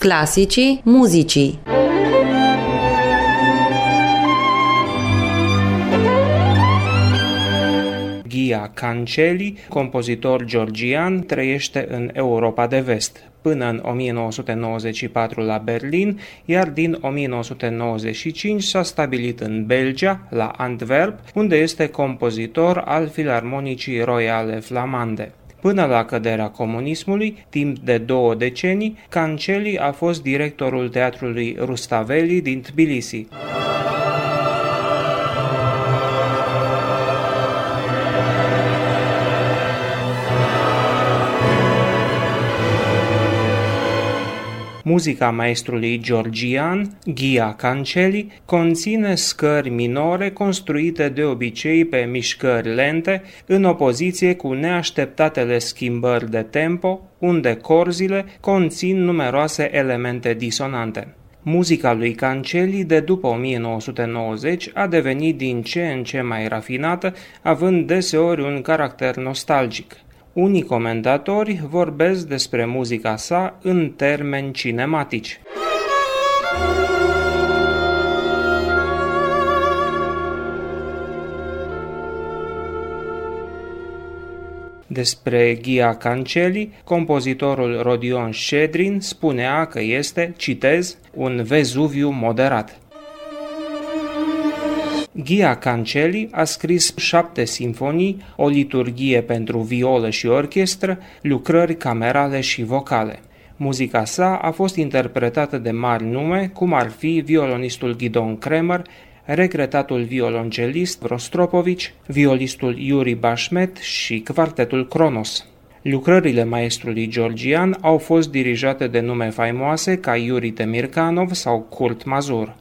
Clasicii muzicii. Ghia Cancelli, compozitor georgian, trăiește în Europa de Vest, până în 1994 la Berlin, iar din 1995 s-a stabilit în Belgia, la Antwerp, unde este compozitor al Filarmonicii Royale Flamande. Până la căderea comunismului, timp de 2 decenii, Cancelli a fost directorul teatrului Rustaveli din Tbilisi. Muzica maestrului georgian, Ghia Cancelli, conține scări minore construite de obicei pe mișcări lente, în opoziție cu neașteptatele schimbări de tempo, unde corzile conțin numeroase elemente disonante. Muzica lui Cancelli de după 1990 a devenit din ce în ce mai rafinată, având deseori un caracter nostalgic. Unii comentatori vorbesc despre muzica sa în termeni cinematici. Despre Ghia Cancelli, compozitorul Rodion Ședrin spunea că este, citez, un Vezuviu moderat. Ghia Cancelli a scris 7 simfonii, o liturghie pentru violă și orchestră, lucrări camerale și vocale. Muzica sa a fost interpretată de mari nume, cum ar fi violonistul Gidon Kremer, regretatul violoncelist Rostropovici, violistul Yuri Bashmet și quartetul Kronos. Lucrările maestrului georgian au fost dirijate de nume faimoase ca Yuri Temirkanov sau Kurt Mazur.